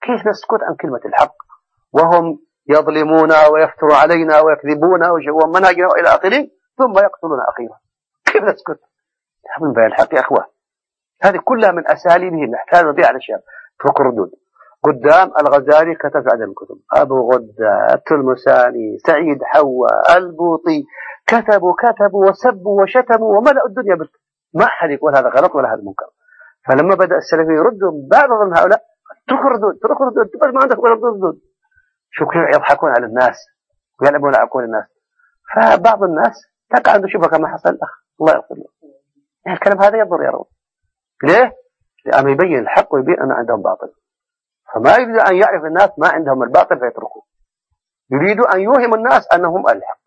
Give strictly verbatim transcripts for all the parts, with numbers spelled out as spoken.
كيف نسكت عن كلمة الحق وهم يظلمون ويفتروا علينا ويكذبون ويشوهون منهجنا وإلى آخره ثم يقتلون أخيرا؟ كيف نسكت؟ من بين الحق يا أخوة. هذه كلها من أساليبهم، نحتاج نضيع على الشيء. اترك الردود. قدام الغزالي كتب في عدد الكتب، أبو غدة، التلمساني، سعيد حوا، البوطي، كتبوا كتبوا وسبوا وشتموا وملأوا الدنيا بال... ما أحد يقول هذا غلط ولا هذا منكر. فلما بدأ السلفي يردوا بعض من هؤلاء، اترك الردود اترك الردود، بس ما عندك ولا ردود. شو كيف يضحكون على الناس ويلعبون على عقول الناس. فبعض الناس تقع عنده شبهة كما حصل الأخ الله يغفر له. يعني الكلام هذا يضر يا رب. ليه؟ لأنه يبين الحق ويبين أن عندهم باطل، فما يريد أن يعرف الناس ما عندهم الباطل فيتركوه، يريد أن يوهم الناس أنهم الحق.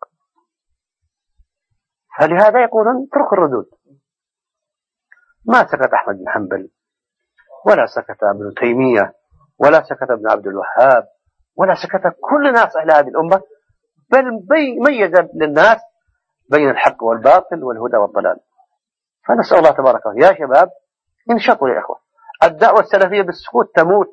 فلهذا يقولون اترك الردود. ما سكت أحمد بن حنبل ولا سكت ابن تيمية ولا سكت ابن عبد الوهاب ولا سكت كل ناس أهل هذه الأمة، بل ميز للناس بين الحق والباطل والهدى والضلال. فنسأل الله تبارك وتعالى. يا شباب انشطوا يا إخوة. الدعوة السلفية بالسكوت تموت،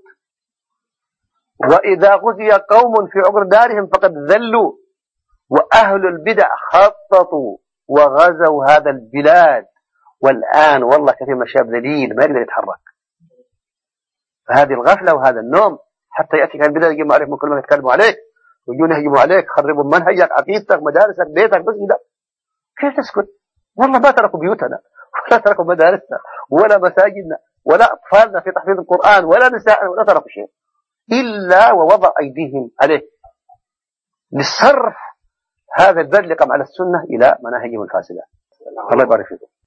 وإذا غزي قوم في عقر دارهم فقد ذلوا، وأهل البدع خططوا وغزوا هذا البلاد، والآن والله كثير من الشباب ذليل ما يقدر يتحرك. فهذه الغفلة وهذا النوم حتى يأتي كان البدع يجمع عليك من كل ما يتكلموا عليك ويجون يهجموا عليك، خربوا منهجك عقيدتك مدارسك بيتك مسجدك. كيف تسكت؟ والله ما تركوا بيوتنا ولا تركوا مدارسنا ولا مساجدنا ولا أطفالنا في تحفيظ القرآن ولا نساءنا، ولا تركوا شيء إلا ووضع أيديهم عليه لصرف هذا البذلقم على السنة إلى مناهجهم الفاسدة. الله يبارك فيكم.